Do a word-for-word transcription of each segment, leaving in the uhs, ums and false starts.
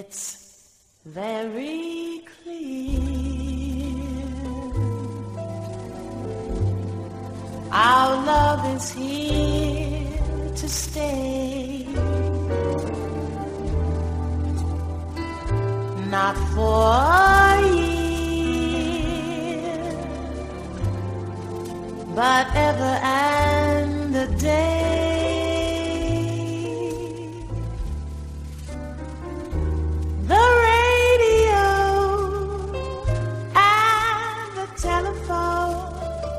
It's very clear our love is here to stay, not for a year, but ever and a day. The radio and the telephone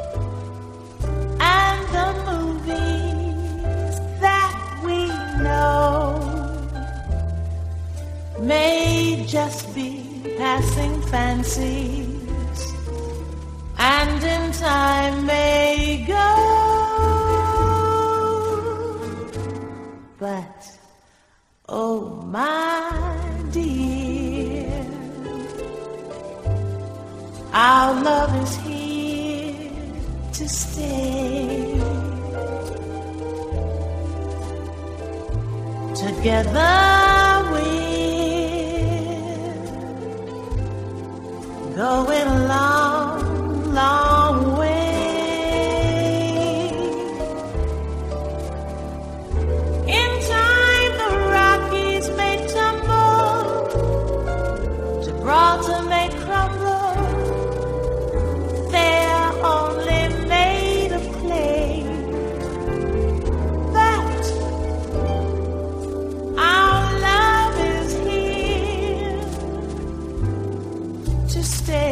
and the movies that we know may just be passing fancies, and in time may go. But oh my dear, our love is here to stay. Together we're going a long, long way. In time the Rockies may tumble, Gibraltar may crumble, they're only made of clay. But our love is here to stay.